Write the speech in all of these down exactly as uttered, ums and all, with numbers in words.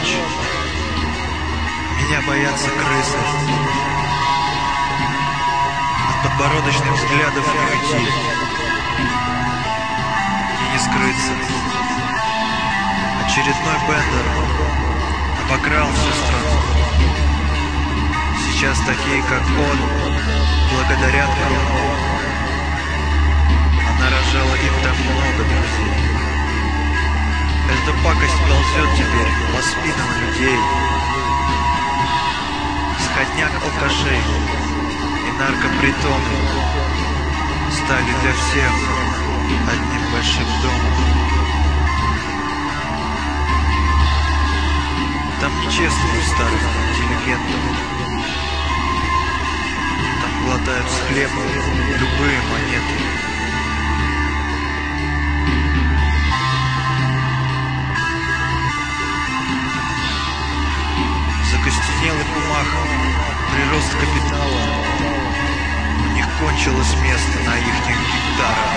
ночь. Меня боятся крысы. От подбородочных взглядов не уйти и не скрыться. Очередной бендер обокрал всю страну. Сейчас такие, как он, благодарят крону. Она рожала им так много друзей. Эта пакость ползет теперь по спинам людей. Сходняк алкашей и наркопритоны стали для всех одним большим домом. Там не чествуют старых интеллигентов. Там глотают с хлеба любые монеты. В закостенелых умах прирост капитала. У них кончилось место на ихних гектарах.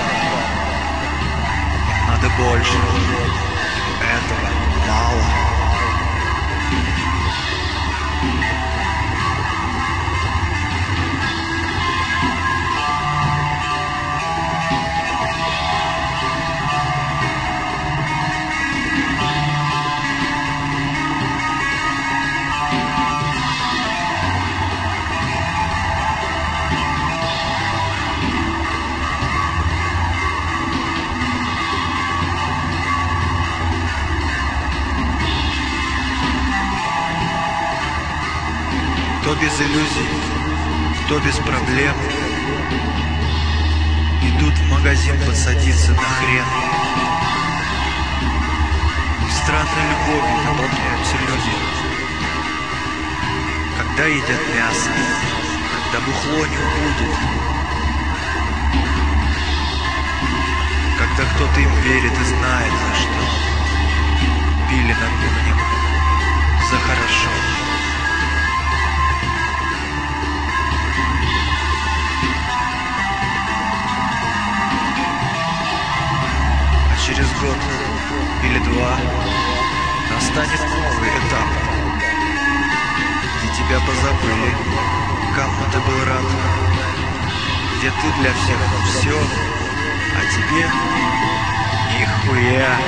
Им надо больше. Этого мало. Кто без иллюзий, кто без проблем, идут в магазин подсадиться на хрен. И странной любовью наполняются люди, когда едят мясо, когда бухло не будет, когда кто-то им верит и знает, за что пили на кухнях за хорошо. Через год или два настанет новый этап, где тебя позабыли, кому ты был рад, где ты для всех все, а тебе нихуя.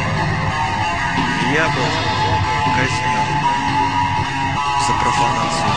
И я был казнен за профанацию.